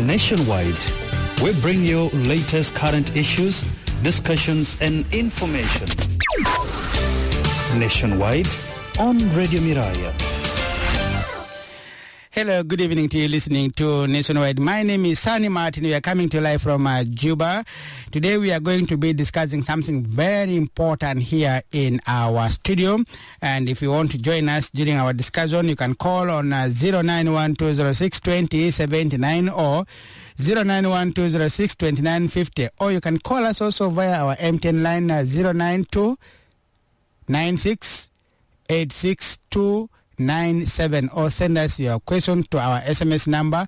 Nationwide, we bring you latest current issues, discussions and information. Nationwide on Radio Miraya. Hello, good evening to you listening to Nationwide. My name is Sani Martin. We are coming to you live from Juba. Today we are going to be discussing something very important here in our studio. And if you want to join us during our discussion, you can call on 09120622079 or 09120622950. Or you can call us also via our MTN line 092968627 or send us your question to our SMS number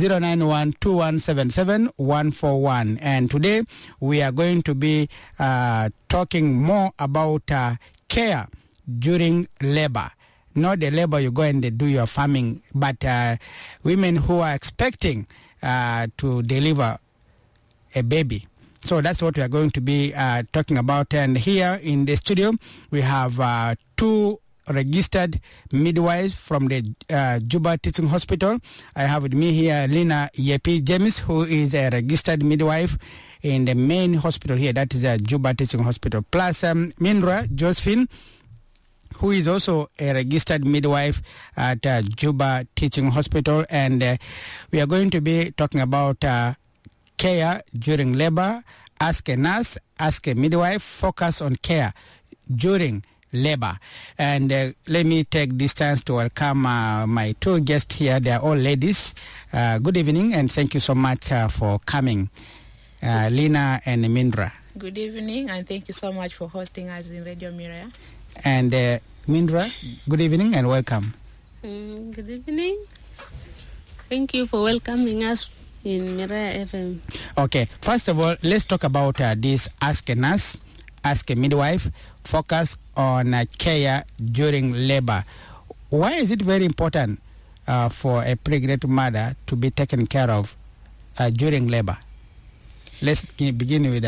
09121771141. And today we are going to be talking more about care during labor. Not the labor you go and do your farming, but women who are expecting to deliver a baby. So that's what we are going to be talking about. And here in the studio we have two registered midwives from the Juba Teaching Hospital. I have with me here Lina Yepi James, who is a registered midwife in the main hospital here, that is Juba Teaching Hospital, plus Mindra Josephine, who is also a registered midwife at Juba Teaching Hospital. And we are going to be talking about care during labor. Ask a nurse, ask a midwife, focus on care during labor. And let me take this chance to welcome my two guests here. They are all ladies. Good evening and thank you so much for coming, Lina and Mindra. Good evening and thank you so much for hosting us in Radio Miraya. And Mindra, good evening and welcome. Good evening. Thank you for welcoming us in Miraya FM. Okay, first of all, let's talk about this Ask a Nurse, Ask a Midwife, focus on care during labor. Why is it very important for a pregnant mother to be taken care of during labor? Let's begin with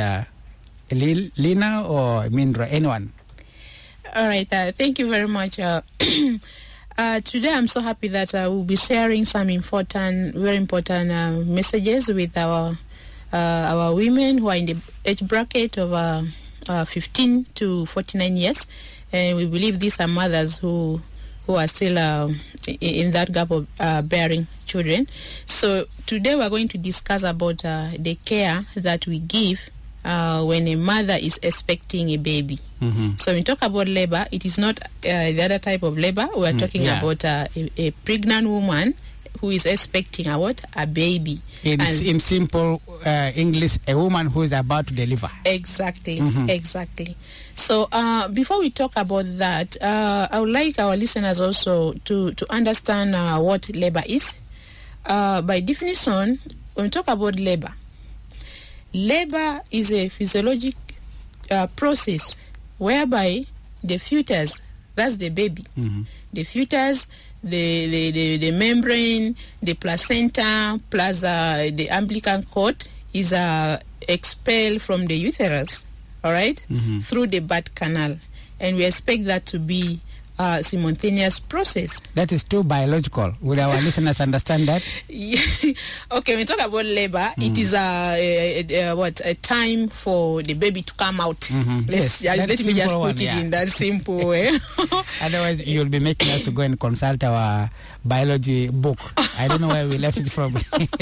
Lina or Mindra, anyone. All right, thank you very much. Today I'm so happy that we'll be sharing some very important messages with our women who are in the age bracket of 15 to 49 years, and we believe these are mothers who are still in that gap of bearing children. So today we're going to discuss about the care that we give when a mother is expecting a baby. Mm-hmm. So when we talk about labor, it is not the other type of labor. We're talking about a pregnant woman who is expecting a baby. In simple English, a woman who is about to deliver. Exactly, exactly. So before we talk about that, I would like our listeners also to understand what labor is. By definition, when we talk about labor is a physiologic process whereby the fetus, that's the baby, the fetus, the membrane, the placenta, plus the umbilical cord is expelled from the uterus, all right, through the birth canal. And we expect that to be a simultaneous process. That is too biological. Will our listeners understand that? Okay, when we talk about labor, it is a time for the baby to come out. Let me just put it in that simple way. Otherwise, you'll be making us to go and consult our biology book. I don't know where we left it from.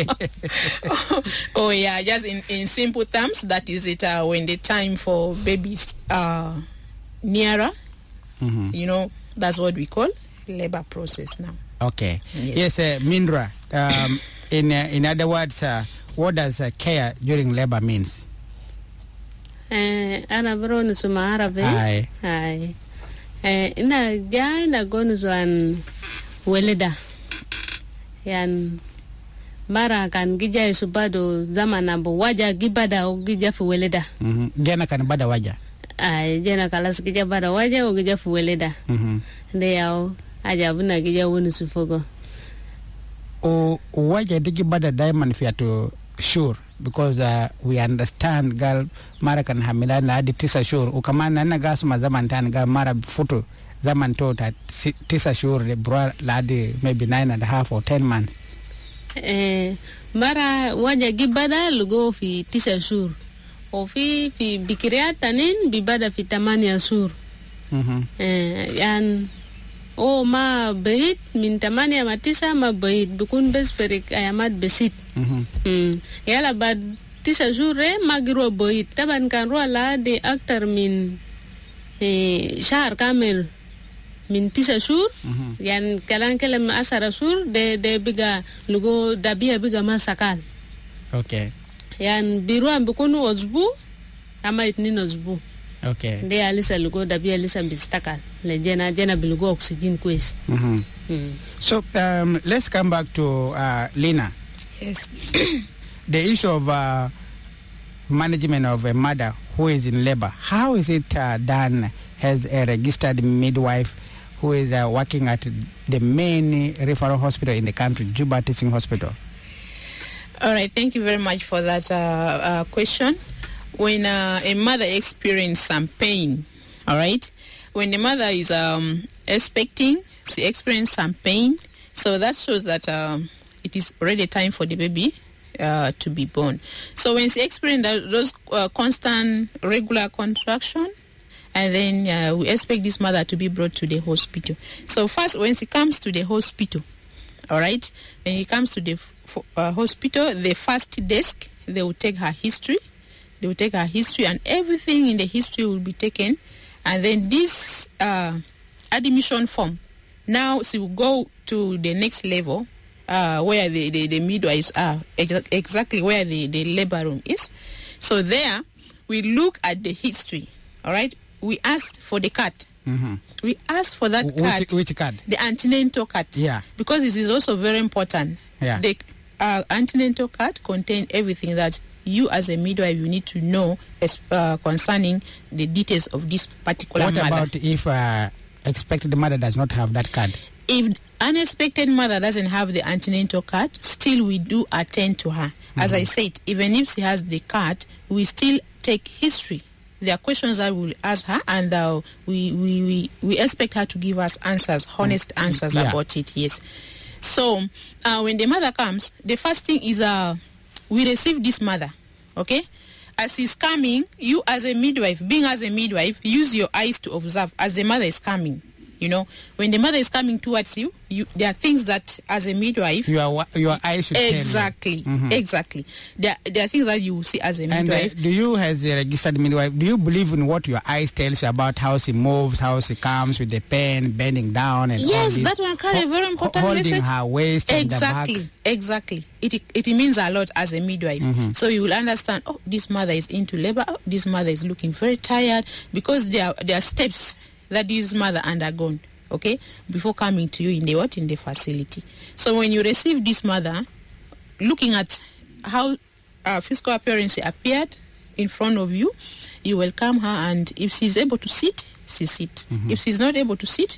Oh yeah, just in simple terms, that is it. When the time for babies nearer, you know, that's what we call labor process now. Okay. Yes, Mindra. In other words, what does care during labor means? Ana bronu suma arabe. Ai. Ina gonu zuan weleda. Yan mara kan gija subado zamana bo waja gibada o gija fu weleda. Jana kan bada waja. Jana kalas gija bada waja o gija fu weleda. Nde yao aja buna gija wonu sufogo. O waja digi bada diamond fiatu sure, because we understand gal mara kan hamila na adi tisa sure ukamana na gasuma zaman tan gal mara futu zaman to that tisa sure the bro ladi maybe 9.5 or 10 months. mara waja gibada lugo fi 9 shur o fi bikiriat tanin bibada fi 8 shur. Yan o ma bait min 8 ma 9 ma bait bikun bes ferik ayamat besit. Yala bad 9 shur magro bait taban kan rola de aktar min shahr kamel min 9 shur yan kalan kelam 10 shur de biga lugo dabia biga masakal. Okay. Yan biruan bukunu ozbu ama itnin ozbu. Okay. De alisa lugo dabia alisa bistakal le jena bilugo oxygen quiz. So let's come back to Lina. Yes. The issue of management of a mother who is in labor, how is it done? Has a registered midwife who is working at the main referral hospital in the country, Juba Teaching Hospital? All right, thank you very much for that question. When a mother experiences some pain, all right, when the mother is expecting, she experiences some pain, so that shows that it is already time for the baby to be born. So when she experiences those constant, regular contraction, and then we expect this mother to be brought to the hospital. So first, when she comes to the hospital, all right, when she comes to the hospital, the first desk, they will take her history. They will take her history, and everything in the history will be taken. And then this admission form, now she will go to the next level, where the midwives are, exactly where the labor room is. So there, we look at the history, all right? We asked for the card. We asked for that card. Which card? The antenatal card. Yeah. Because it is also very important. Yeah. The antenatal card contains everything that you as a midwife, you need to know concerning the details of this particular mother. What about if expected mother does not have that card? If unexpected mother doesn't have the antenatal card, still we do attend to her. As I said, even if she has the card, we still take history. There are questions that we'll ask her, and we expect her to give us answers, honest answers about it, yes. So when the mother comes, the first thing is we receive this mother, okay? As she's coming, you as a midwife, being as a midwife, use your eyes to observe as the mother is coming. You know, when the mother is coming towards you, there are things that as a midwife... Your eyes should exactly, tell you. Exactly. There are things that you will see as a midwife. And do you, as a registered midwife, do you believe in what your eyes tells you about how she moves, how she comes with the pen, bending down and yes, all this? That one carries a very important holding message. Her waist and the back. Exactly. It means a lot as a midwife. So you will understand, oh, this mother is into labor, oh, this mother is looking very tired, because there are steps that this mother undergone, okay, before coming to you in the facility. So when you receive this mother, looking at how physical appearance appeared in front of you, you welcome her, and if she's able to sit, she sits. If she's not able to sit,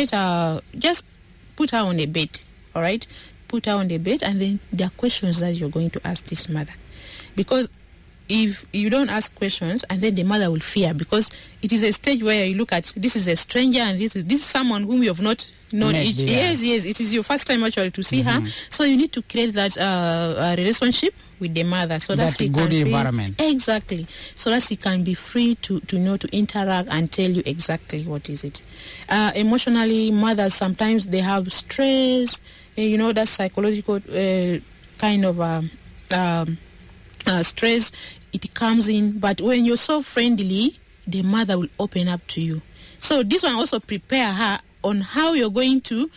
just put her on a bed, all right? Put her on the bed, and then there are questions that you're going to ask this mother. Because if you don't ask questions, and then the mother will fear, because it is a stage where you look at, this is a stranger, and this is someone whom you have not known. Yes, it is your first time actually to see her. So you need to create that relationship with the mother, so that she good can environment. Exactly, so that she can be free to know, to interact and tell you exactly what is it. Emotionally, mothers sometimes they have stress. That psychological kind of stress. It comes in, but when you're so friendly, the mother will open up to you. So this one also prepare her on how you're going to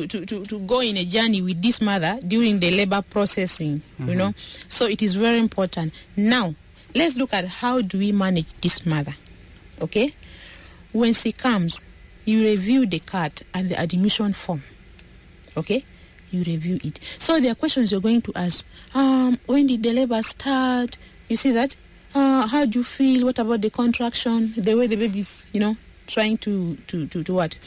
go in a journey with this mother during the labor processing, So it is very important. Now, let's look at how do we manage this mother, okay? When she comes, you review the card and the admission form, okay? You review it. So there are questions you're going to ask. When did the labor start? You see that? How do you feel? What about the contraction? The way the baby's, trying to what?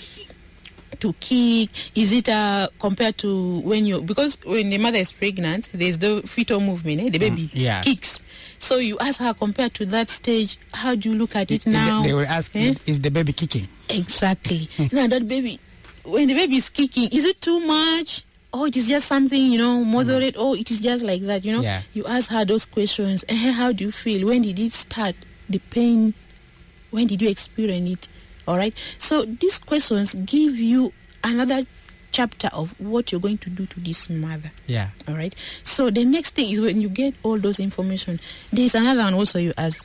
To kick. Is it compared to because when the mother is pregnant, there's the fetal movement, the baby kicks. So you ask her, compared to that stage, how do you look at it now? They will ask, is the baby kicking? Exactly. Now that baby, when the baby is kicking, is it too much? oh, it is just something, moderate, oh, it is just like that, Yeah. You ask her those questions. How do you feel? When did it start? The pain, when did you experience it? All right. So these questions give you another chapter of what you're going to do to this mother. Yeah. All right. So the next thing is when you get all those information, there's another one also you ask,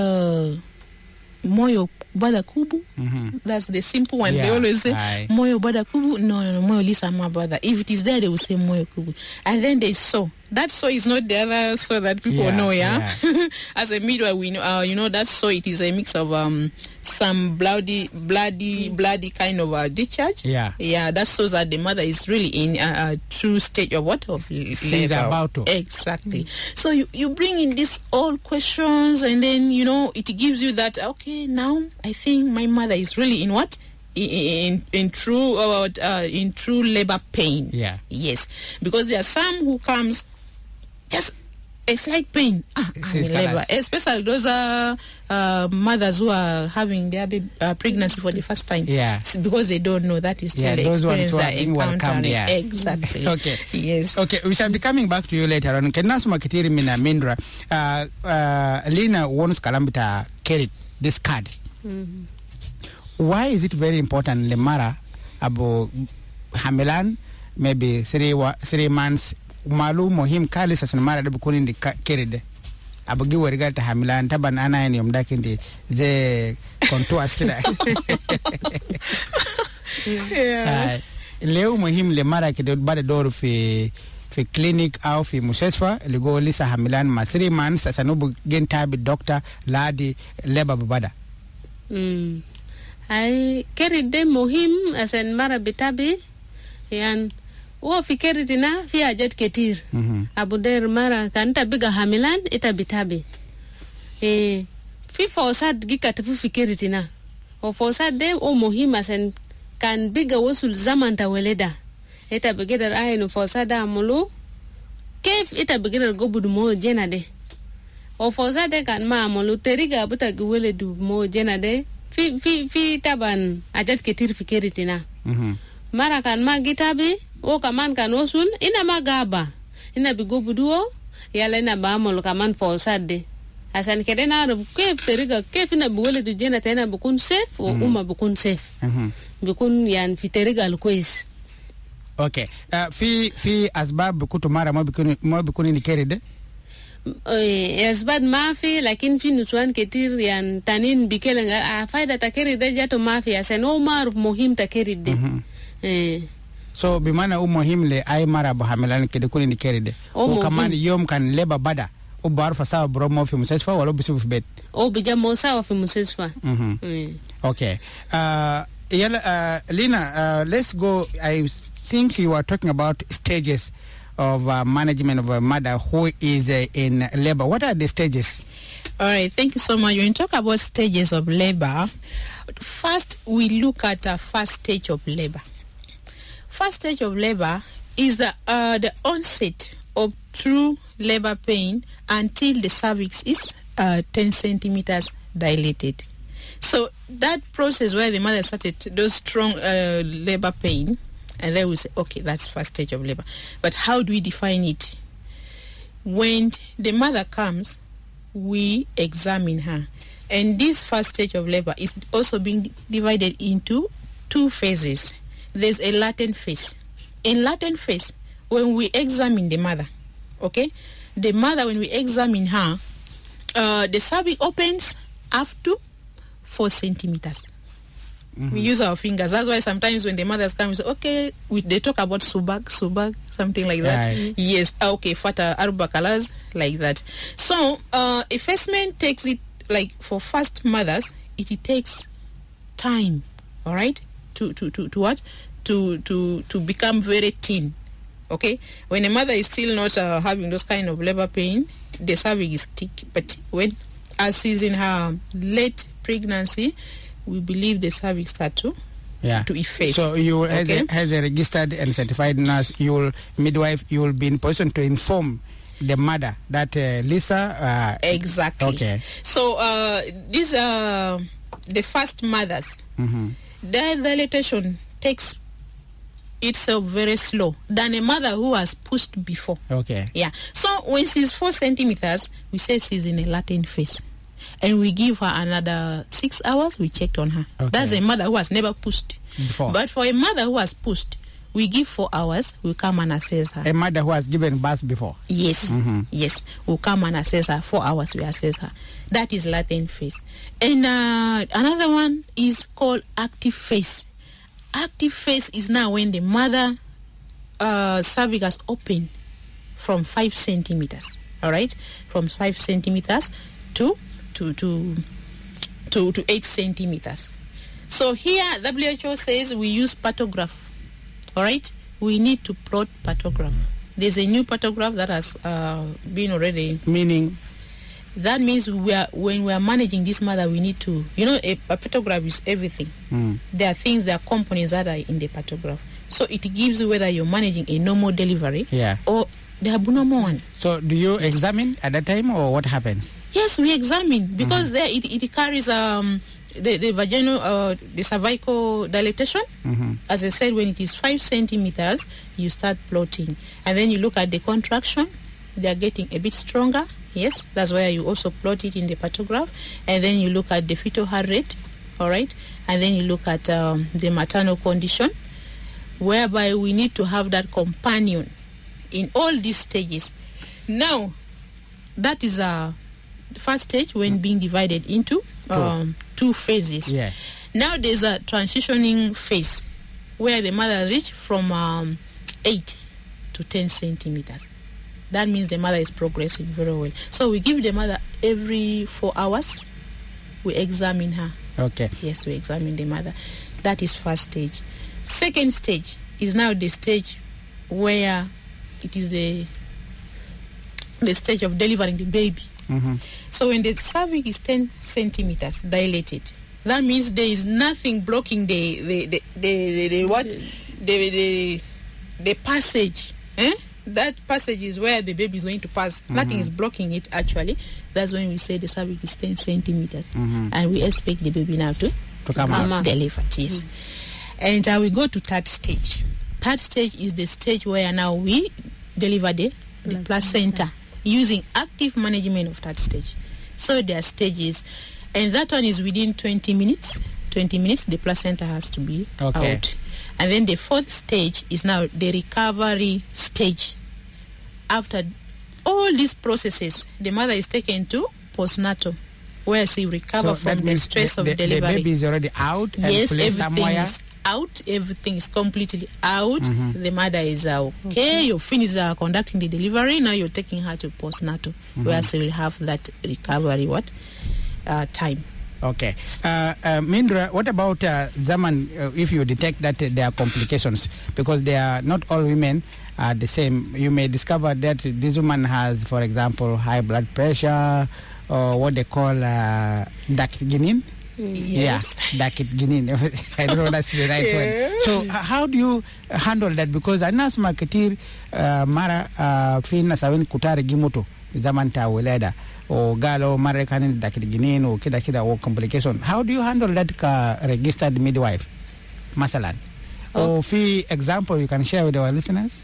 Moyo Bada Kubu. That's the simple one. Yeah, They always say aye. Moyo Bada Kubu. No, Moyo Lisa Ma Bada. If it is there, they will say Moyo Kubu. And then they so. That so is not the other so that people Yeah, know, yeah? As a midwife, we know, that so it is a mix of some bloody kind of discharge. Yeah. Yeah, that shows that the mother is really in a true stage of what? Of She's labor. about to. Exactly. So you bring in these all questions, and then, it gives you that, okay, now I think my mother is really in what? In true labor pain. Yeah. Yes. Because there are some who comes just a slight pain. I'm in labor. Especially those mothers who are having their pregnancy for the first time. Yeah. Because they don't know that is still the those ones experience who are they're being welcomed, encountering. yeah. Exactly. Okay. Yes. Okay, we shall be coming back to you later on. Kenasuma Kitiri Mina Mindra. Lina wants Kalambita carried this card. Why is it very important, Lemara, about Hamilan, maybe 3 months, Malu Mohim Kalis as Mara de Bukunin the carried. Abagi Warigat Hamilan, Taban Anna and Yomdakindi, the contour skilla. Leo Mohim Lemara could buy the door fi clinic au fi musesfa ligo lisa Hamilan ma 3 months as anubu gen tabi doctor ladi leba babada. Ay carried them mohim as an mara bitabi yan wo fi carriedina fi ajat ketir abu der mara kanta biga hamilan ita bitabi fi fosad gikat fi carriedina o fosad dem o mohim as an kan biga wasul zaman ta weleda ita bigedar ayinu fosada amulu kef ita bigedar gobudu mo jenade o fosade kan ma amulu teriga buta gweledu mo jenade fi taban ajat ketir fi keritina mara kan ma gitabi o kaman kan osul ina magaba ina bigobuduo yala ina ba amulu kaman fosade asan kedena kef teriga kef ina gweledu jenate ina bukun safe o umma bukun safe bikun yan fi teriga alkwes. Okay. Fi asbab kutumara mo bikuni ni keride? Asbab mafi lakin fi nuswan ketir yan tanin bikelenga faida ta keride jato mafi asen omar muhim ta keride. So bimana muhim le ay mara bo hamilan kede kuni ni keride. O kamani yom kan leba bada. O bar fa sawa bromo fi musesfa wala bisu fi bet. O bija mo sawa fi musesfa. Okay. Lina, let's go. I think you are talking about stages of management of a mother who is in labor. What are the stages? All right, thank you so much. When you talk about stages of labor, first we look at the first stage of labor. First stage of labor is the onset of true labor pain until the cervix is 10 centimeters dilated. So that process where the mother started those strong labor pain, and then we say, okay, that's first stage of labor. But how do we define it? When the mother comes, we examine her. And this first stage of labor is also being divided into 2 phases. There's a latent phase. In latent phase, when we examine the mother, okay, the mother, when we examine her, the cervix opens up to 4 centimeters. We use our fingers. That's why sometimes when the mothers come, we say, okay, they talk about subag, something like that. Right. Yes, okay, fata arba colors, like that. So, effacement takes it, like for first mothers, it takes time, all right, to what? To become very thin. Okay, when a mother is still not having those kind of labor pain, the cervix is thick. But when, as is in her late pregnancy, we believe the cervix start to efface. So you, okay? as a registered and certified nurse, midwife, you will be in position to inform the mother that Lisa. Exactly. Okay. So these are the first mothers. Their dilatation takes itself very slow than a mother who has pushed before. Okay. Yeah. So when she's 4 centimeters, we say she's in a latent phase. And we give her another 6 hours, we checked on her. Okay. That's a mother who has never pushed Before. But for a mother who has pushed, we give 4 hours, we come and assess her. A mother who has given birth before. Yes, yes. We'll come and assess her. 4 hours, we assess her. That is latent phase. And another one is called active phase. Active phase is now when the mother cervix has opened from 5 centimeters. All right, from 5 centimeters to 8 centimeters. So here, WHO says we use pathograph. All right, we need to plot pathograph. There's a new pathograph that has been already. Meaning? That means when we are managing this mother, we need to, a pathograph is everything. There are components that are in the pathograph. So it gives you whether you're managing a normal delivery or the abnormal one. So do you examine at that time, or what happens? Yes, we examine because there it carries the vaginal, the cervical dilatation. As I said, when it is 5 centimeters, you start plotting, and then you look at the contraction. They are getting a bit stronger. Yes, that's why you also plot it in the pathograph, and then you look at the fetal heart rate. All right, and then you look at the maternal condition, whereby we need to have that companion in all these stages. Now, that is the first stage when being divided into 2 phases. Yeah. Now there's a transitioning phase where the mother reach from 8 to 10 centimeters. That means the mother is progressing very well. So we give the mother every 4 hours. We examine her. Okay. Yes, we examine the mother. That is first stage. Second stage is now the stage where it is the stage of delivering the baby. So when the cervix is 10 centimeters dilated, that means there is nothing blocking the passage. That passage is where the baby is going to pass. Nothing is blocking it actually. That's when we say the cervix is 10 centimeters. And we expect the baby now to come out. Deliver. Yes. And we go to third stage. Third stage is the stage where now we deliver the placenta using active management of that stage. So there are stages, and that one is within 20 minutes. 20 minutes, the placenta has to be out. And then the fourth stage is now the recovery stage. After all these processes, the mother is taken to postnatal, where she recovers from the stress of delivery. The baby is already out and placed somewhere? Is out. Everything is completely out. The mother is okay. You finish conducting the delivery. Now you're taking her to postnatal, where she will have that recovery time. Okay. Mindra, what about Zaman, if you detect that there are complications? Because they are not all women are the same. You may discover that this woman has, for example, high blood pressure, or what they call dactygenin. Yes. Yeah, dactygenin. I don't know if that's the right word. So how do you handle that? Because anas maketir mara fina sawen kutare gimoto zaman ta weleda o galo mara kanin dactygenin o kida o complication. How do you handle that registered midwife? Masalan. Or fi example you can share with our listeners?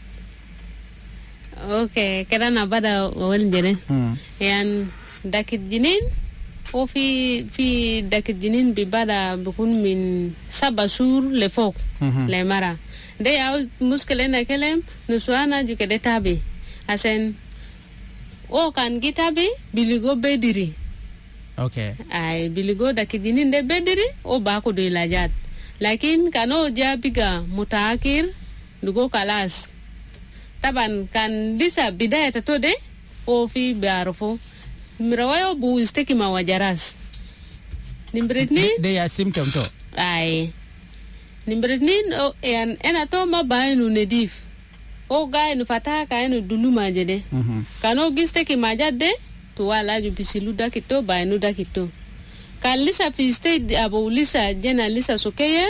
Okay, kada na bada wal jene. Yan dactygenin o fi dactygenin bi bada bukun min sabasur le fok le mara. De au muskele na kelem nusuana juke de tabi. Asen o kan gitabi biligo bediri. Okay. Ay biligo dactygenin de bediri o ba ko de lajat. Lakin kano jabiga mutaakir dugo kalas. Taban kan disa bidaya tatode o fi barofo mirawayo bu isteki mawajaras nimbredni they are symptom to ay nimbredni o en ato ma bainu nedif o gainu fata kainu duluma jede kano gisteki majade to wala ju bisilu dakito bainu dakito kan lisa fi state abo lisa jena lisa sokeyer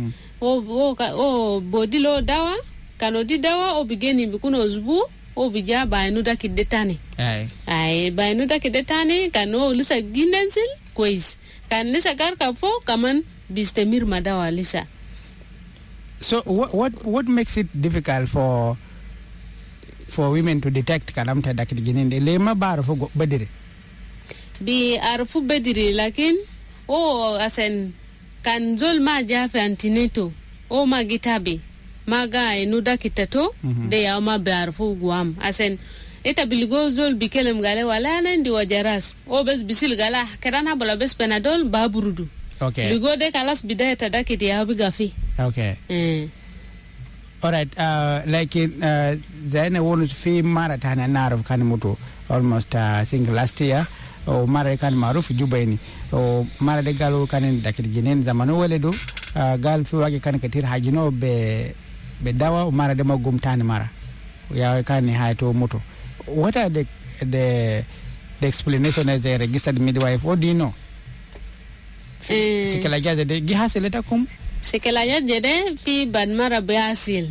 o bodilo dawa kano di dawa o bigeni bikuno zbu o bija bainu dakidetani ay bainu dakidetani kano lisa ginensil kois kan lisa garka fo kaman bistemir madawa lisa So what makes it difficult for women to detect kalamta dakil ginin de lema bar fo badiri bi arfu badiri lakin o asen kan zol ma jafe antineto o ma gitabi maga enu dakitato de ya ma barfu guam asen eta biligo zol bikelem gale wala nan di wajaras o bes bisil gala kadana bala bes penadol baburudu. Okay. Bigo de kalas bidaya tadakiti ya bigafi. Okay. All right. Like then I wanted to fee marathon and narrow Kanamoto almost single last year. O mara kan maruf jubaini o mara de galu kan dakir jinen zamanu weledu gal fi wage kan katir hajino be dawa o mara de magum tani mara ya kan ha to moto. What are the explanation as a registered midwife? What do you know? Sikela jaje de gi haseleta kum sikela jaje de fi ban mara basil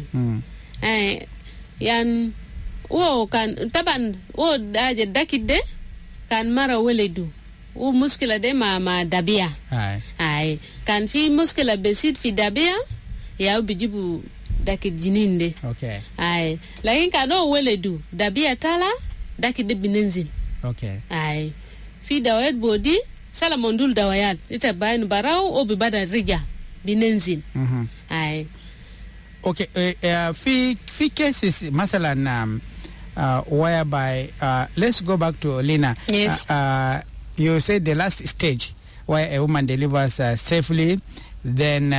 yan wo kan taban wo daje dakide kan mara weledu o muskila de ma dabia ay kan fi muskila besit fi dabia ya bijibu dakid jininde. Okay. Ay lakin kan o weledu dabia tala dakide binenzin. Okay. Ay fi dawet body salamondul dawayat ita bayan barau o bibada rija binenzin. Ay okay. Fi cases masalan whereby let's go back to Lina. Yes. You said the last stage where a woman delivers safely, then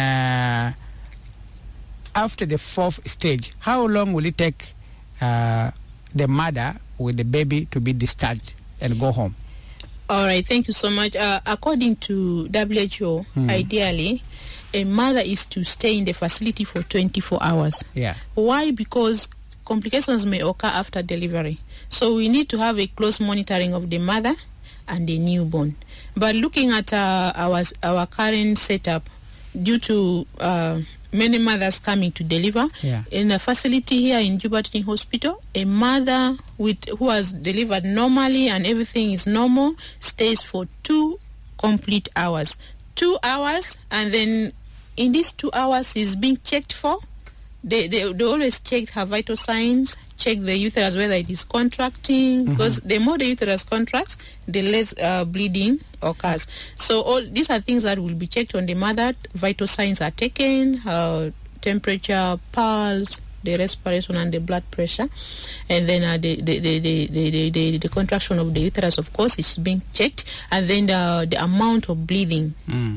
after the 4th stage, how long will it take the mother with the baby to be discharged and go home? All right, thank you so much. According to WHO, ideally, a mother is to stay in the facility for 24 hours. Yeah. Why? Because complications may occur after delivery. So we need to have a close monitoring of the mother and the newborn. But looking at our current setup, due to many mothers coming to deliver, in a facility here in Juba Teaching Hospital, a mother who has delivered normally and everything is normal stays for 2 complete hours. 2 hours, and then in these 2 hours is being checked for. They always check her vital signs, check the uterus whether it is contracting, because the more the uterus contracts, the less bleeding occurs. So all these are things that will be checked on the mother. Vital signs are taken, her temperature, pulse, the respiration, and the blood pressure, and then the contraction of the uterus, of course, is being checked, and then the amount of bleeding,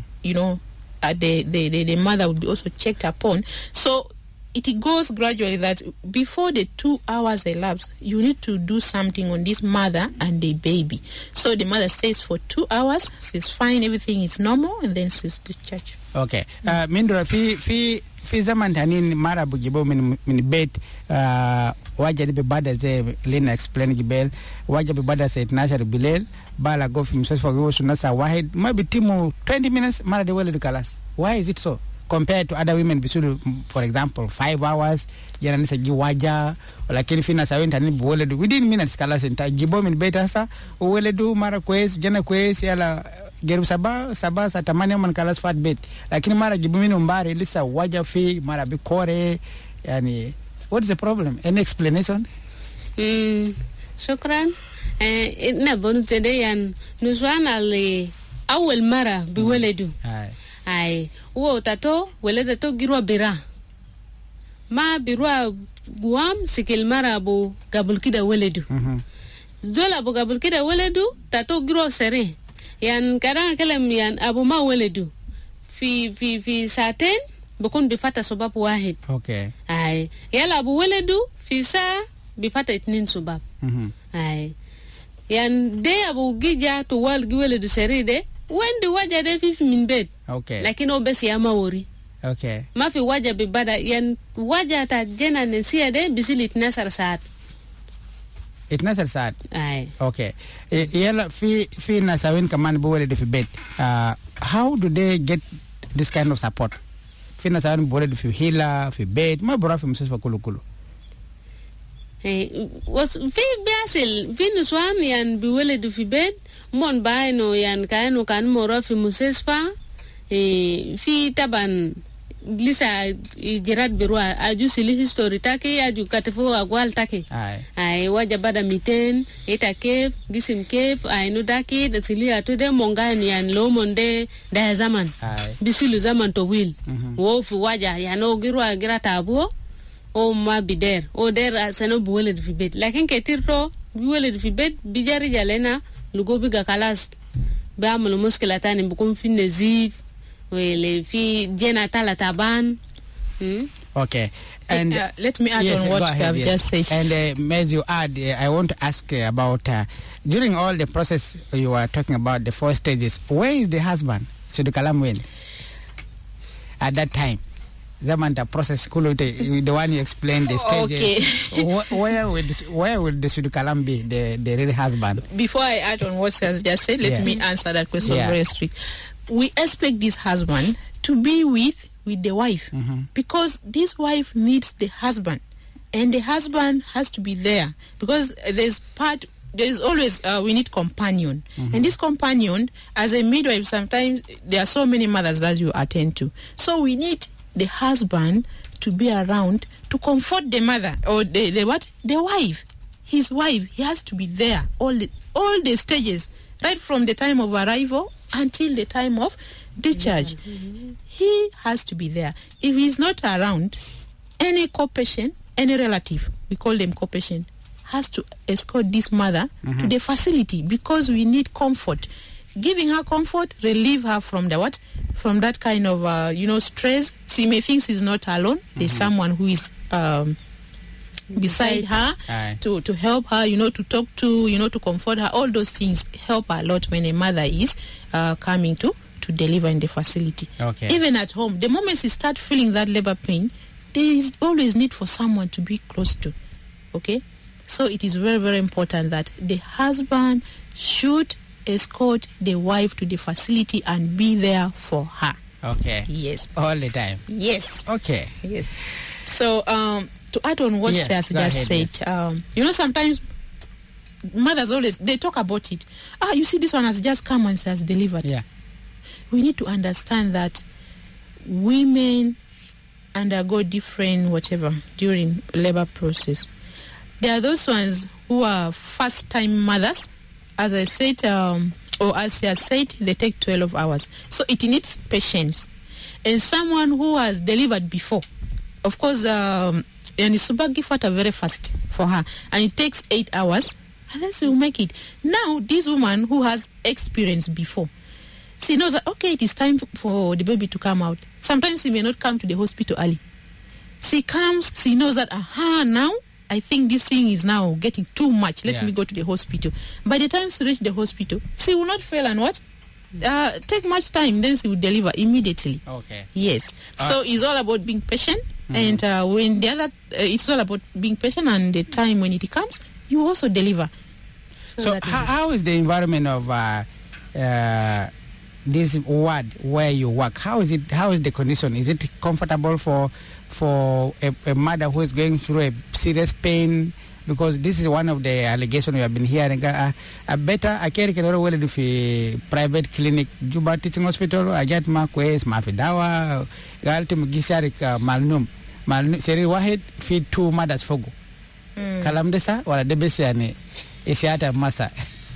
the mother will be also checked upon. So it goes gradually that before the 2 hours elapse, you need to do something on this mother and the baby. So the mother stays for 2 hours, she's fine, everything is normal, and then she's discharged. Okay. Mindra fi zaman tanin mara bujibo min bet waja be bada ze Lina explain gibel waja be bada se international bilel bala go fi msas for sunasa wahid maybe timu 20 minutes mara de wele de kalas. Why is it so? Compared to other women, for example, 5 hours, jana nisa jiwaja, lakini fina sawenta ni buwele du within minutes kala senta jibo min beta sa uwele du mara kwes jana kwes yala geru saba sa tamani man kala fat bet, lakini mara jibo min umbari lisa waja fi mara bikore, yani what's the problem? Any explanation? Shukran. Na bonu tede yan nuswana le awel mara biwele du. Ay wo tato wele tato girwa bira ma birwa guam sikil mara bu gabulkida weledu zola bu gabulkida weledu tato girwa sere yan karanga kelem yan abu ma weledu fi saten bukun bifata subab wahid. Okay. Ay yala abu weledu fi sa bifata itnin subab. Ay yan de abu gija to wal giweledu sere de when the waja de 5 min bed. Okay. Lakini obesi ya mawori. Okay. Mafi waja bibada yan waja ta jena nensia de bisili itnasar saat. Itnasar saat. Ay. Okay. Yala fi nasawin kaman buwele de fi bed. How do they get this kind of support? Fi nasawin buwele de fi hila, fi bed, ma bura fi msesfa kulu. Was fi basil fi nuswan yan buwele de fi bed. Mon baino yan kaeno kan moro fi musesfa fi taban lisa jirat birwa aju sili history take aju katefo agwal take ai waja bada miten ita kef gisim kef ai no daki da sili atude mongani an lo monde da zaman bisilu zaman to wil wo fu waja ya no girwa girata abo o ma bider o der sano buwele fi bet lakin ketirto buwele fi bet bijari jalena lugo biga kalas ba amul muskila tani bukum fi nazif wele fi jena tala taban. Okay. And let me add on what you have just said. And as you add, I want to ask about during all the process you were talking about, the 4 stages, where is the husband? Sudu Kalam when? At that time. Zamanta process the one you explained the stages. Okay. where will the Sudu Kalam be, the real husband? Before I add on what has just said, let me answer that question very strict. We expect this husband to be with the wife because this wife needs the husband, and the husband has to be there because there's always we need companion, and this companion, as a midwife, sometimes there are so many mothers that you attend to, so we need the husband to be around to comfort the mother or the wife, his wife. He has to be there all the stages, right from the time of arrival until the time of discharge. He has to be there. If he's not around, any co-patient, any relative, we call them co-patient, has to escort this mother to the facility because we need comfort. Giving her comfort, relieve her from from that kind of stress. She may think she's not alone. There's someone who is beside her to help her, to talk to, to comfort her. All those things help a lot when a mother is coming to deliver in the facility. Okay. Even at home, the moment she starts feeling that labor pain, there is always need for someone to be close to. Okay? So it is very, very important that the husband should escort the wife to the facility and be there for her. Okay. Yes. All the time. Yes. Okay. Yes. So to add on what Sas just said, sometimes mothers always they talk about it. You see, this one has just come and has delivered. Yeah. We need to understand that women undergo different during labor process. There are those ones who are first-time mothers. As I said, or as I said, they take 12 hours. So it needs patience. And someone who has delivered before, of course, and Subagi very fast for her, and it takes 8 hours, and then she will make it. Now, this woman who has experience before, she knows that, okay, it is time for the baby to come out. Sometimes she may not come to the hospital early. She comes, she knows that, now, I think this thing is now getting too much. Let me go to the hospital. By the time she reach the hospital, she will not fail and take much time. Then she will deliver immediately. Okay. Yes. So it's all about being patient. And when the other, it's all about being patient, and the time when it comes, you also deliver. So how is the environment of this ward where you work? How is the condition? Is it comfortable for a mother who is going through a serious pain? Because this is one of the allegations we have been hearing. I carry well in private clinic, Juba Teaching Hospital. I get my quest, my fidawa, galtim gisarik malnum. Seri wahid feed 2 mothers fogo. Kalam desa wala debesi ane isiata masa.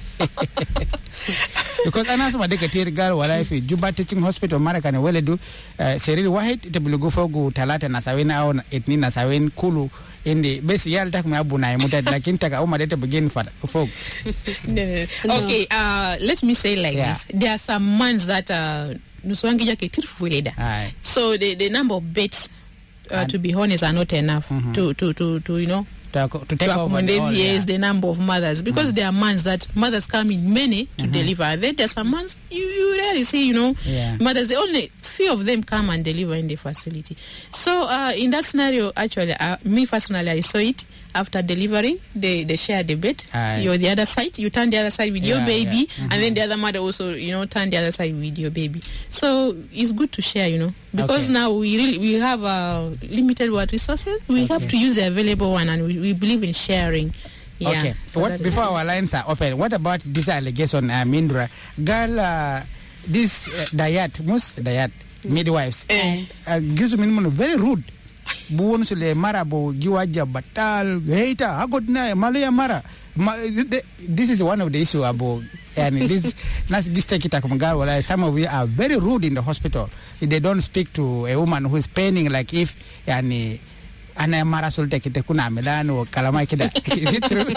Because anas madeka tirgal wala fi Juba Teaching Hospital mara kana wele du seri wahid te bulugo fogo talata na sawina au etni na sawin kulu indi besi yalta kuma abuna muta lakini taka uma dete begin for fogo. Okay, let me say like this. There are some months that nuswangija ke tirfu leda. So the number of beds to be honest are not enough to take over the number of mothers, because there are months that mothers come in many to deliver. And then there's some months you rarely see, mothers, the only few of them come and deliver in the facility. So in that scenario, actually, me personally, I saw it. After delivery, they share the bed. You're the other side. You turn the other side with your baby, and then the other mother also, turn the other side with your baby. So it's good to share, because now we have limited resources. We have to use the available one, and we believe in sharing. Yeah. Okay. So before our lines are open, what about this allegation, Mindra? Girl, this Dayat, midwives. Gives me very rude. Buon sule mara bo giwaja batal heita agodna malaya mara. This is one of the issue about and this take it like some of you are very rude in the hospital. They don't speak to a woman who is paining like if yani ana mara sulte kite kuna melano kalama kida. Is it true?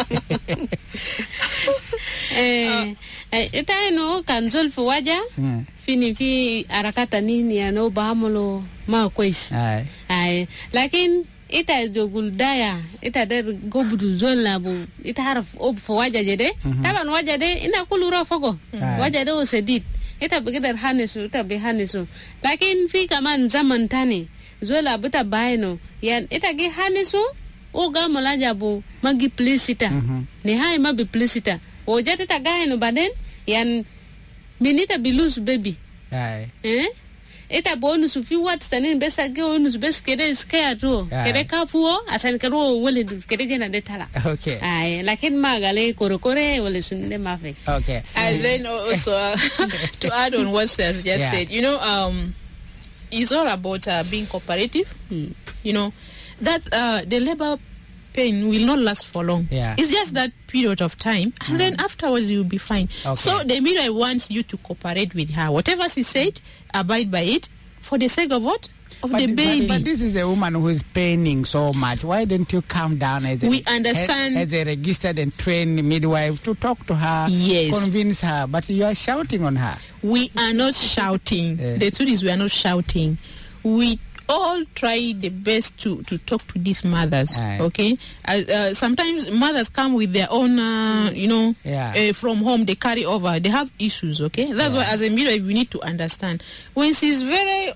Ita no kanzol fuwaja fini fi arakata nini ano bahamolo makwes. Ay lakin ita jogul daya ita der gobudu zola bu ita harf ob fuwaja jede taban wajade ina kulura fogo wajade o sedit ita bigidar hanisu ita be hanisu lakin fi kaman zaman tani zola buta bayno yan ita ge hanisu o ga malaja bu magi plisita ni hay mabi plisita o jate ta gaino baden yan minita bilus baby eta bonus fi wat tanin besa ge onus bes kede skaya to kede kafuo asan kero wole kede gena de tala okay ay lakin magale korokore wole sunde mafe okay. And then also to add on what Saz just said, you know, it's all about being cooperative. You know that the labor pain will not last for long. It's just that period of time, and then afterwards you'll be fine. So the midwife wants you to cooperate with her. Whatever she said, abide by it for the sake of what? Of the baby. But this is a woman who is paining so much. Why don't you calm down as a registered and trained midwife to talk to her, convince her? But you are shouting on her. We are not shouting. The truth is we are not shouting. We all try the best to talk to these mothers. Okay, sometimes mothers come with their own from home they carry over, they have issues. Okay, that's why as a midwife you need to understand when she's very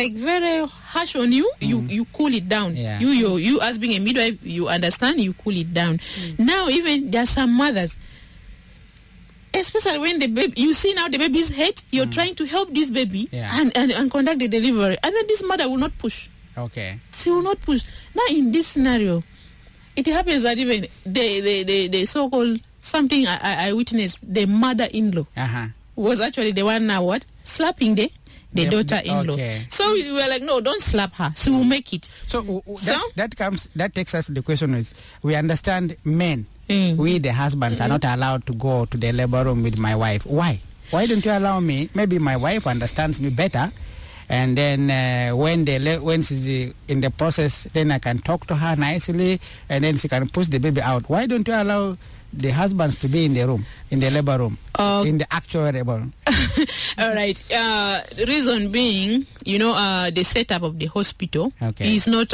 harsh on you, you cool it down. You as being a midwife, you understand, you cool it down. Now even there are some mothers, especially when the baby, you see now the baby's head, you're trying to help this baby and conduct the delivery, and then this mother will not push. Okay, she will not push. Now in this scenario, it happens that even the so-called something I witnessed, the mother-in-law was actually the one now slapping the daughter-in-law. So we were like, no, don't slap her. She will make it. So that takes us to the question is, we understand men. We, the husbands, are not allowed to go to the labor room with my wife. Why? Why don't you allow me? Maybe my wife understands me better. And then when she's in the process, then I can talk to her nicely, and then she can push the baby out. Why don't you allow the husbands to be in the room, in the labor room, in the actual labor room? All right. Reason being, the setup of the hospital is not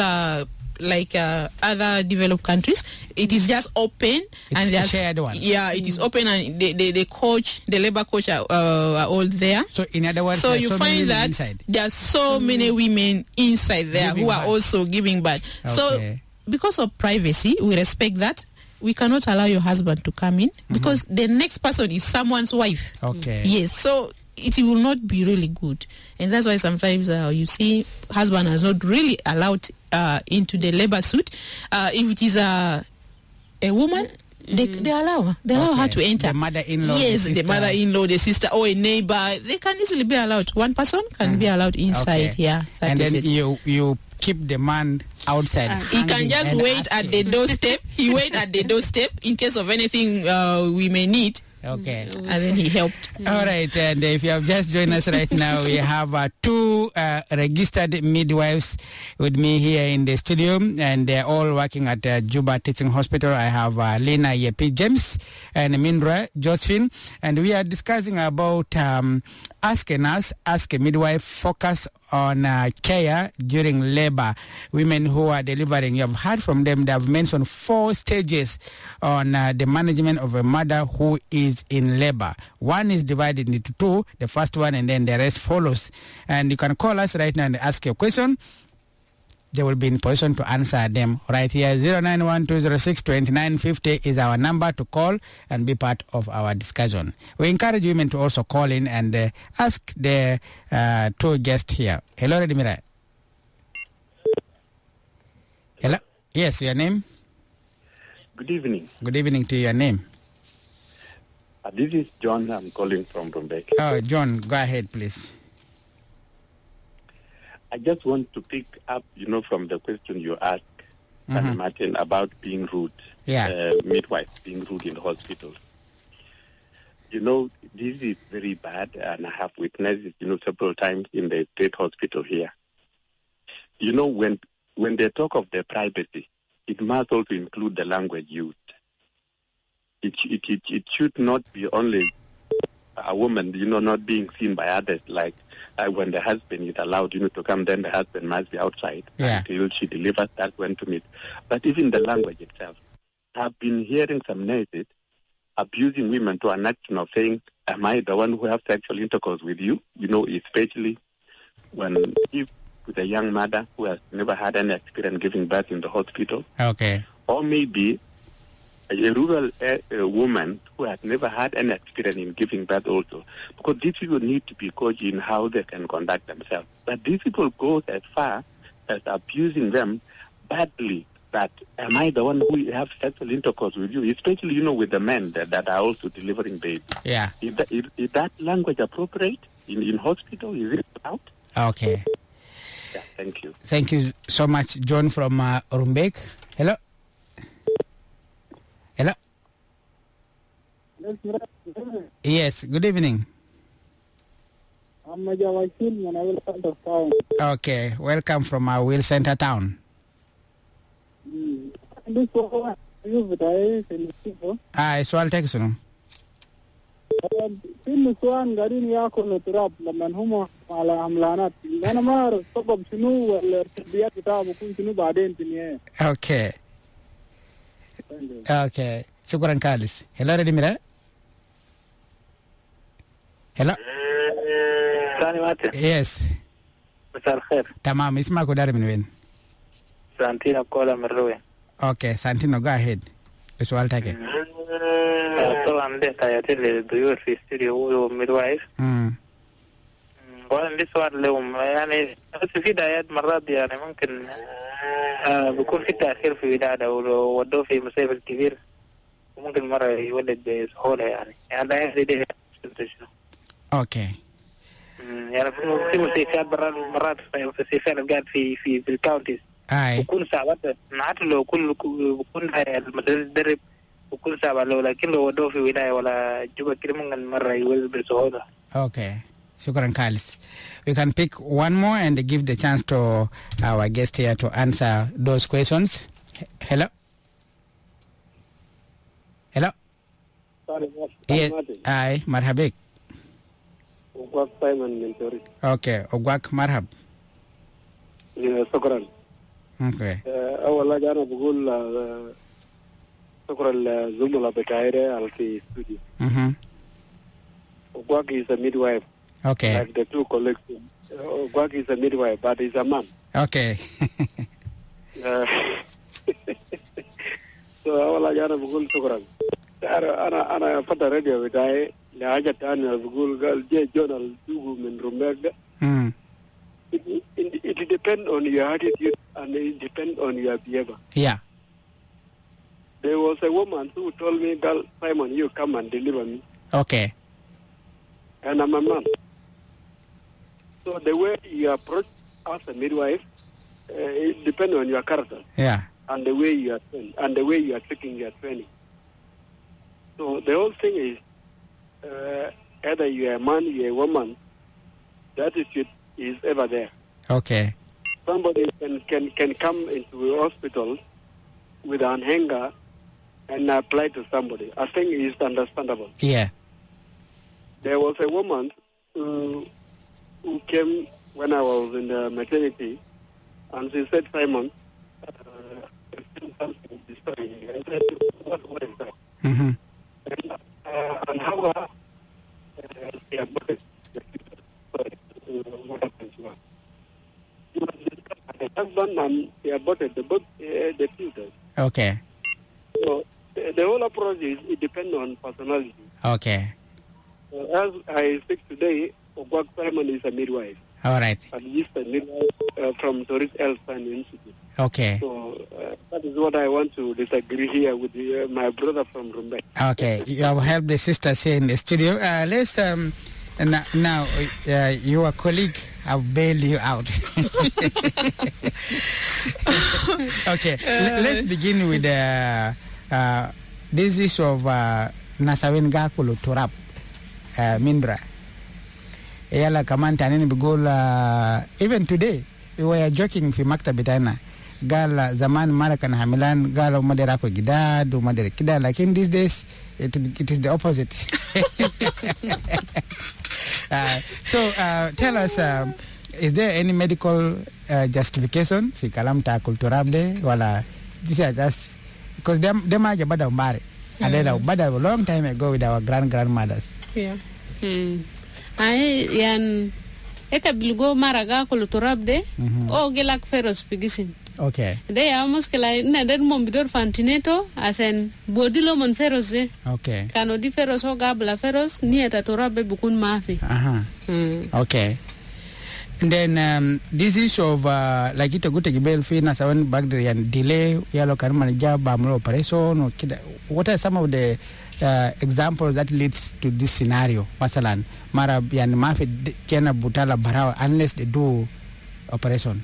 like other developed countries. It is just open, and there's shared one. It is open, and the coach, the labor coach are all there. So in other words, so you find that inside. There are so many women inside there who are also giving birth. So because of privacy, we respect that. We cannot allow your husband to come in because the next person is someone's wife. Yes. So it will not be really good, and that's why sometimes you see husband is not really allowed into the labor suit. If it is a woman, they allow her. They allow her to enter. The mother-in-law. Yes, the mother-in-law, the sister, or a neighbor. They can easily be allowed. One person can be allowed inside. And then you keep the man outside. He can just wait at the doorstep. He wait at the doorstep in case of anything we may need. And then he helped. All right, and if you have just joined us right now, we have two registered midwives with me here in the studio, and they're all working at Juba Teaching Hospital. I have Lena Yepi James and Mindra Josephine, and we are discussing about Ask a Nurse, Ask a Midwife, focus on care during labor. Women who are delivering, you have heard from them, they have mentioned 4 stages on the management of a mother who is in labor. One is divided into 2, the first one, and then the rest follows. And you can call us right now and ask your question. They will be in position to answer them right here. 09120622950 is our number to call and be part of our discussion. We encourage women to also call in and ask the 2 guests here. Hello, Redimira. Hello. Yes, your name? Good evening. Good evening to your name. This is John. I'm calling from Rumbek. Oh, John, go ahead, please. I just want to pick up, from the question you asked, Martin, about being rude. Yeah. Midwives being rude in hospitals. This is very bad, and I have witnessed it, several times in the state hospital here. When they talk of their privacy, it must also include the language used. It should not be only a woman, not being seen by others, like when the husband is allowed, to come, then the husband must be outside until she delivers that one to meet. But even the language itself. I've been hearing some nurses abusing women to an action of saying, am I the one who have sexual intercourse with you? Especially with a young mother who has never had any experience giving birth in the hospital. Okay. Or maybe a rural woman who has never had any experience in giving birth also. Because these people need to be coached in how they can conduct themselves. But these people go as far as abusing them badly. That am I the one who have sexual intercourse with you? Especially, with the men that are also delivering babies. Yeah. Is that language appropriate in hospital? Is it allowed? Okay. Yeah, thank you. Thank you so much, John from Rumbek. Hello. Hello. Yes, good evening. I'm Majawakin and I will come to town. Okay, welcome from our Will Center town. This one, you guys in the people. So I'll take you. Pin Swan Garin Yakul Turab, Lamanhuma, Ala Amlanat, Nanamar, Sobab Sinu, or Biakita, Kuntinu Baden in the air. Okay. Okay. Shukran Kalis. Hello, ready, Mira? Hello? Yes. Mr. Khair. Tamam, Isma Kodar Minwin. Santino Kola Merlowe. Okay, Santino, go ahead. So I'll take it. So I'm there. I attended the UFC studio midwife. Well, this one, يعني في دايات مرات يعني ممكن بيكون في تأخير في ولادة ولو ودوه في مسافة كبير ممكن مرة يولد بسهولة يعني دايات دي. Okay. يعني في مستشفيات مرات في مستشفيات قاعد في الكاونتيز. بكون صعبة نعرف لو بكون المدرب بكون صعبة لكن لو ودوه في ولاية ولا جوبا كده ممكن مرة يولد بسهولة. Okay. Shukran Kalis. We can pick one more and give the chance to our guest here to answer those questions. Hello? Hello? Sorry, yes. Hi, Marhabik. Ogwak Simon Mentori. Okay, Ogwak Marhab. شكرا. Okay. أول حاجة أنا بقول شكرا للزملاء بتاعي في الاستوديو. Ogwak is a midwife. Okay. Like the two colleagues. Ogwak is a midwife, but he's a man. Okay. So أول حاجة أنا بقول شكرا. أنا فترة راديو بتاعي لحاجة تانية بقول قال جي جونال دوغو من رومبيك. It depends on your attitude and it depends on your behavior. Yeah. There was a woman who told me, girl, Simon, you come and deliver me. Okay. And I'm a man. So the way you approach as a midwife, it depends on your character. Yeah. And the way you are trained, and the way you are taking your training. So the whole thing is, either you are a man, you are a woman, the attitude is ever there. Okay. Somebody can come into a hospital with an anger and apply to somebody. I think it's understandable. Yeah. There was a woman who came when I was in the maternity, and she said, Simon, something disturbing. I said, what is that? Mm-hmm. And how she aborted what happened to her. The husband and he aborted the fetus. Okay. So the whole approach is, it depends on personality. Okay. As I speak today, Ogwak Simon is a midwife. All right. And he's a midwife from Tourist Health Science Institute. Okay. So that is what I want to disagree here with my brother from Rumbek. Okay. You have helped the sisters here in the studio. Let's now your colleague I've bailed you out. Okay, let's begin with this issue of Nasawin Gakulu Turap Mindra. Yala kamanta nini bigol even today we were joking fi maktabitana gal zaman mara kan hamilan gal umadera ko gidad umadera kida, like in these days it is the opposite. So tell us, is there any medical justification fi kalam ta kulturab de wala this is just because them are bada umbare and then bada a long time ago with our grandmothers. Yeah. Ay yan eta bilgo maraga kulturab de o gelak feros figisin. Okay. They are muskela na den mom bidor fantineto asen bodilo mon feros de. Okay. Kano di feros o gabla feros ni eta torabe bukun mafi. Okay. And then this issue of like it a good gibel fi na sawan bagdri and delay yalo kan man job amro operation or what are some of the examples that leads to this scenario? Masalan mara yan mafi kena butala barao unless they do operation.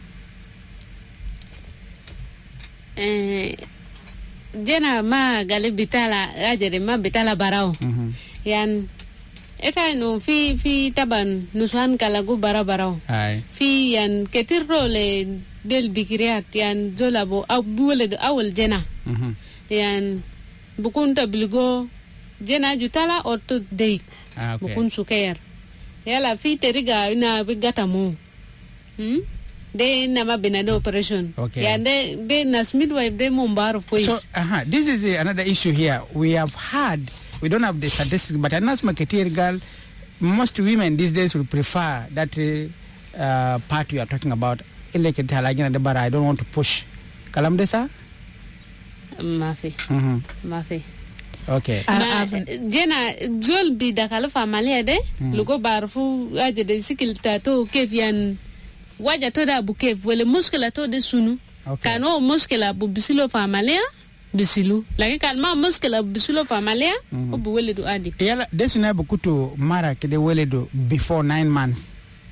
Jena ma gale bitala ajere ma bitala barao. Yan eta no fi taban nusan kalagu barao. Fi yan ketirro le del bikiriat yan jolabo abule awol jena. Yan bukun tabligo jena jutala orto deik. Bukun suker. Yala fi teriga ina bigata mo. They never been an operation. Okay. Yeah, they nas midwife they mumbar of course. So this is another issue here. We have had, we don't have the statistics, but a nurse marketeer girl, most women these days will prefer that part you are talking about. I don't want to push. Kalam desa? Mafi. Mafi. Okay. Jena jol bi dakalo family de lugo barfu aje de sikilta to kevian waja to da buke wele muskela to de sunu. Okay. Kano muskela bu bisilo familia bisilu laki kan ma muskela bisilo familia obu wele do adi yala desuna bukutu mara kede wele do before 9 months.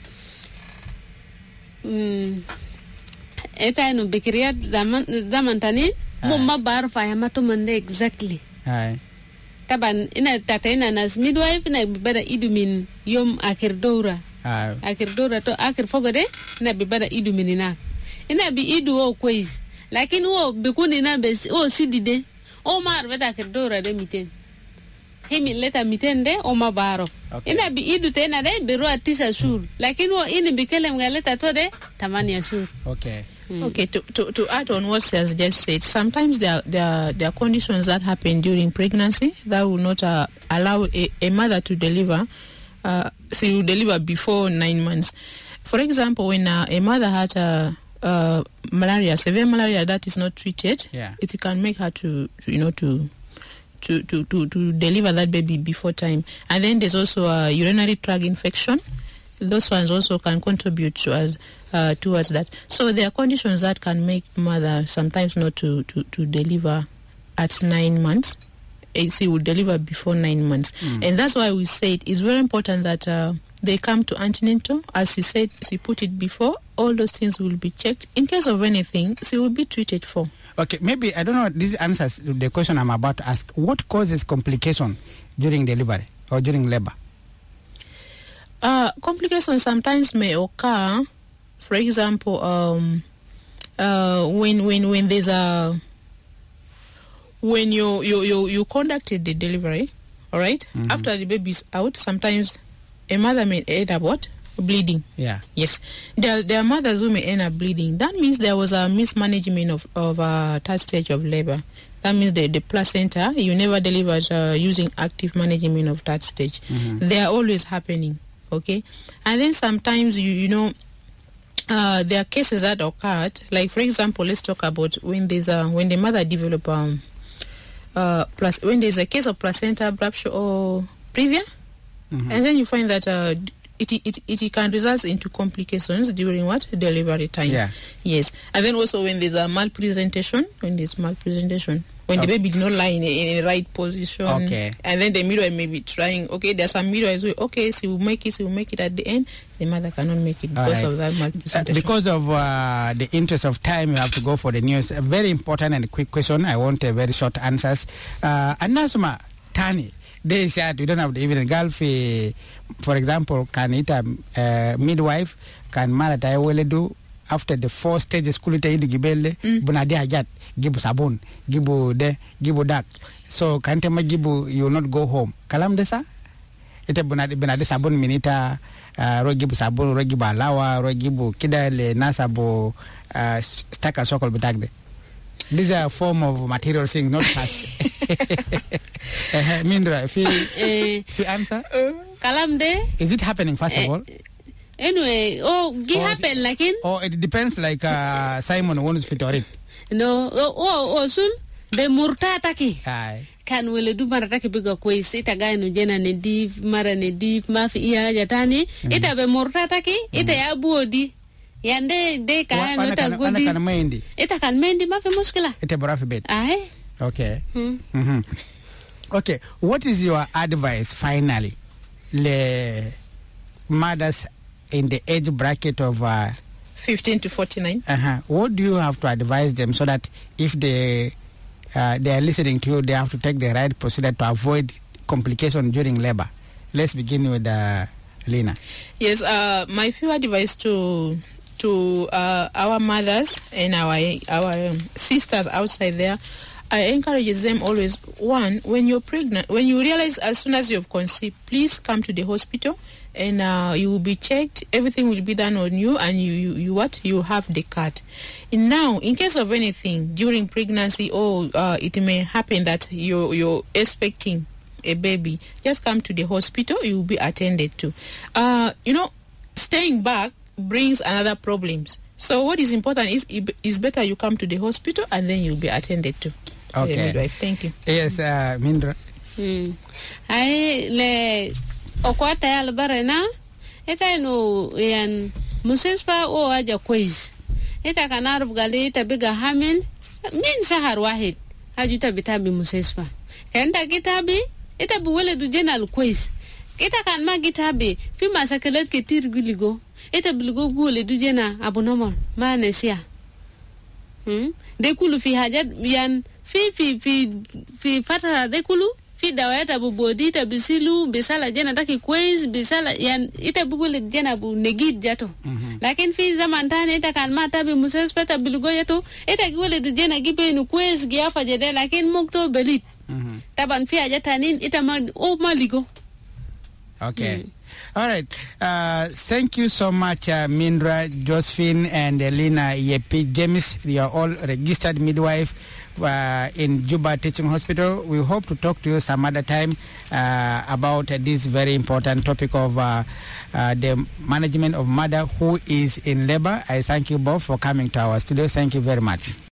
Eta no bikiriyat zaman tani mumma bar fa yamato mande exactly. Hai. Taban ina tata ina nas midwife ina bada idumin yom akirdora. Akirdora to akir fogode na bibada idu minina ina bi idu o quiz lakini o bikuni na be o sidide o mar beda akirdora de miten hemi leta miten de o mabaro. Ina bi idu te na de biro atisa sur lakini o ini bikele ngaleta to de tamani sur. Okay. Okay, to add on what Saz just said, sometimes there are conditions that happen during pregnancy that will not allow a mother to deliver. She will deliver before 9 months. For example, when a mother had malaria, severe malaria that is not treated, it can make her to deliver that baby before time. And then there's also a urinary tract infection. Those ones also can contribute towards that. So there are conditions that can make mother sometimes not to deliver at 9 months. She will deliver before 9 months. And that's why we said it's very important that they come to antenatal. As she said, she put it before, all those things will be checked. In case of anything, she will be treated for. Okay, maybe, I don't know, this answers the question I'm about to ask. What causes complication during delivery or during labor? Complications sometimes may occur. For example, when there's a... When you conducted the delivery, all right, after the baby is out, sometimes a mother may end up what? Bleeding. Yeah. Yes. There are mothers who may end up bleeding. That means there was a mismanagement of third stage of labor. That means the placenta, you never delivered using active management of that stage. They are always happening, okay? And then sometimes, there are cases that occurred. Like, for example, let's talk about when the mother develop when there's a case of placenta rupture or previa, and then you find that it can result into complications during what? Delivery time. Yeah. Yes. And then also when there's a malpresentation, when the baby did not lie in a right position. Okay. And then the midwife may be trying, okay, there's some midwives who, okay, she will make it at the end. The mother cannot make it because of that malpresentation. Because of the interest of time, you have to go for the news. A very important and quick question. I want very short answers. Anasuma Tani, they said you don't have to even Gulf. For example, can it midwife can marry will do after the 4 stages kulita idi gibele bunadi hajat gibu sabun gibu dak, so kantema gibu you will not go home kalam desa ite bunadi sabun minita ro gibu sabun ro gibu alawa ro gibu kida le nasabo stakal sokol bitagde. These are a form of material thing, not cash. Mindra, if you answer kalam de, is it happening first of all? Anyway, happen like in? Or it depends, like Simon wants fit or it. No, soon the murtataki. Can will do marataki bigger quiz, it a guy no jena ne div, mara ne div, mafi iya jatani, it have a murtataki, it a abudi. Yande de can not a good it a can mend mafi muscular. It a braff bit. Aye. Okay. Okay, what is your advice finally? Le mothers in the age bracket of 15 to 49. What do you have to advise them so that if they are listening to you, they have to take the right procedure to avoid complication during labor? Let's begin with Lena. Yes, my few advice to our mothers and our sisters outside there, I encourage them always, one, when you're pregnant, when you realize as soon as you've conceived, please come to the hospital and you will be checked. Everything will be done on you, and you have the card. And now, in case of anything during pregnancy, it may happen that you're expecting a baby, just come to the hospital. You will be attended to. Staying back brings another problems. So what is important is better you come to the hospital and then you'll be attended to. Okay. Midwife. Thank you. Yes, Mindra. Okwata ya albarena eta no yan musespa o aja quiz eta kanarub gali eta biga hamin min shahar wahid hajuta bitabi musespa kenda kitabi eta buwele du jenal quiz eta kan ma kitabi fi masakalet ketir guligo eta bulgo buwele du jena abonomon manesia de kulu fi hajat yan fi fatara de kulu fi dawata bu bodi ta bisilu bisala jena taki quiz bisala yan ita bugule jena bu negid jato lakin fi zaman tane ita kan mata bi muses peta bilgo yato ita gole du jena gibe nu quiz giafa jede lakin mukto belit taban fi ajatanin ita maligo. Okay. All right. Thank you so much, Mindra, Josephine, and Lena Yepi James. You are all registered midwife in Juba Teaching Hospital. We hope to talk to you some other time about this very important topic of the management of mother who is in labor. I thank you both for coming to our studio. Thank you very much.